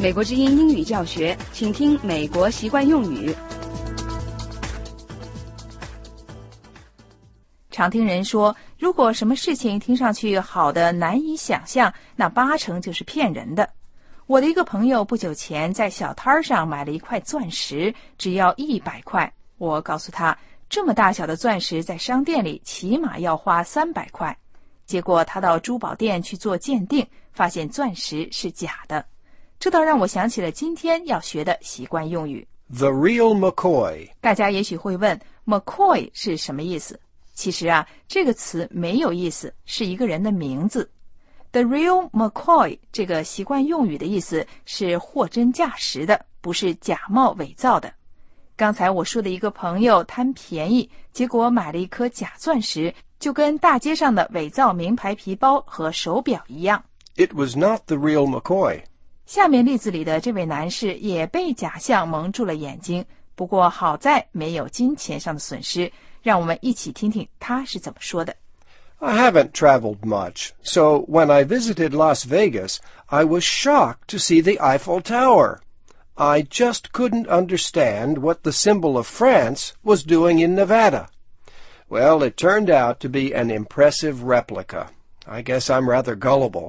美国之音英语教学，请听美国习惯用语。常听人说，如果什么事情听上去好的难以想象，那80%就是骗人的。我的一个朋友不久前在小摊上买了一块钻石，只要100块。我告诉他，这么大小的钻石在商店里起码要花300块。结果他到珠宝店去做鉴定，发现钻石是假的。这倒让我想起了今天要学的习惯用语 The real McCoy。 大家也许会问 McCoy 是什么意思？其实啊，这个词没有意思，是一个人的名字。The real McCoy 这个习惯用语的意思是货真价实的，不是假冒伪造的。刚才我说的一个朋友贪便宜，结果买了一颗假钻石，就跟大街上的伪造名牌皮包和手表一样。 It was not the real McCoy。 下面例子里的这位男士也被假象蒙住了眼睛，不过好在没有金钱上的损失。让我们一起听听他是怎么说的。 I haven't traveled much, so when I visited Las Vegas, I was shocked to see the Eiffel Tower. I just couldn't understand what the symbol of France was doing in Nevada. Well, it turned out to be an impressive replica. I guess I'm rather gullible.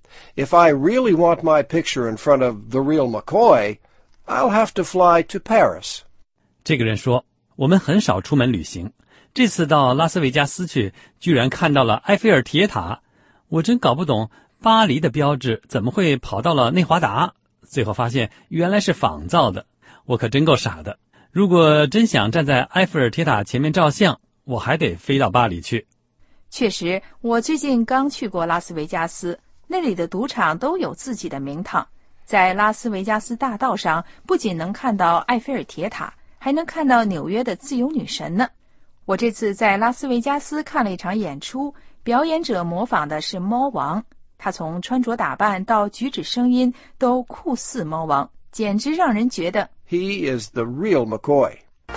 If I really want my picture in front of the real McCoy, I'll have to fly to Paris. 这个人说，我们很少出门旅行，这次到拉斯维加斯去，居然看到了埃菲尔铁塔。我真搞不懂巴黎的标志怎么会跑到了内华达，最后发现原来是仿造的。我可真够傻的，如果真想站在埃菲尔铁塔前面照相，我还得飞到巴黎去。 确实，我最近刚去过拉斯维加斯，那里的赌场都有自己的名堂。在拉斯维加斯大道上，不仅能看到埃菲尔铁塔，还能看到纽约的自由女神呢。我这次在拉斯维加斯看了一场演出，表演者模仿的是猫王，他从穿着打扮到举止声音都酷似猫王，简直让人觉得 He is the real McCoy。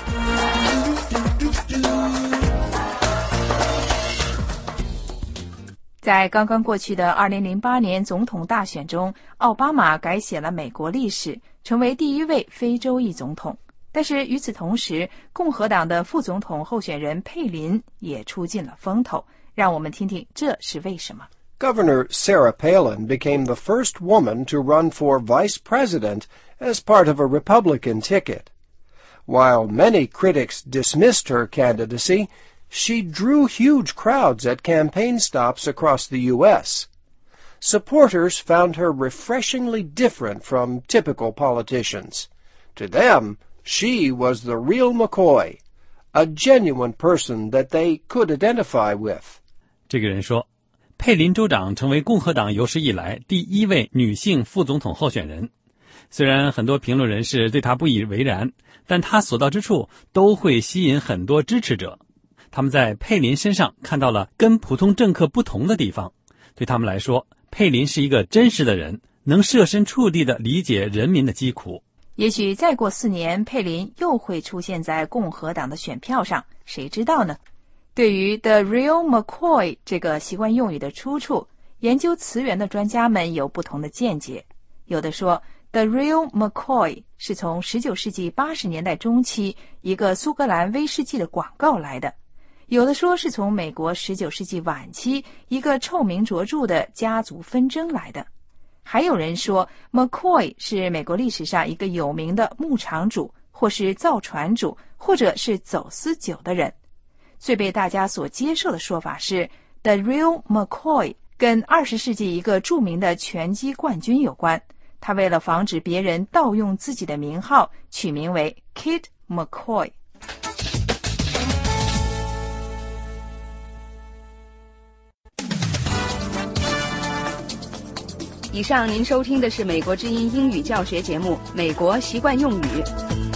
在刚刚过去的2008年总统大选中，奥巴马改写了美国历史，成为第一位非洲裔总统。但是与此同时，共和党的副总统候选人佩林也出尽了风头。让我们听听这是为什么。 Governor Sarah Palin became the first woman to run for vice president as part of a Republican ticket. While many critics dismissed her candidacy, she drew huge crowds at campaign stops across the U.S. Supporters found her refreshingly different from typical politicians. To them, she was the real McCoy, a genuine person that they could identify with. 这个人说，佩林州长成为共和党有史以来第一位女性副总统候选人。虽然很多评论人士对她不以为然，但她所到之处都会吸引很多支持者。他们在佩林身上看到了跟普通政客不同的地方。对他们来说，佩林是一个真实的人，能设身处地地理解人民的疾苦。 也许再过4年，佩林又会出现在共和党的选票上，谁知道呢？对于 The real McCoy 这个习惯用语的出处，研究词源的专家们有不同的见解。有的说 The real McCoy 是从19世纪80年代中期一个苏格兰威士忌的广告来的，有的说是从美国19世纪晚期一个臭名卓著的家族纷争来的。还有人说 McCoy 是美国历史上一个有名的牧场主，或是造船主，或者是走私酒的人。最被大家所接受的说法是 The real McCoy 跟20世纪一个著名的拳击冠军有关，他为了防止别人盗用自己的名号，取名为 Kid McCoy。以上您收听的是美国之音英语教学节目《美国习惯用语》。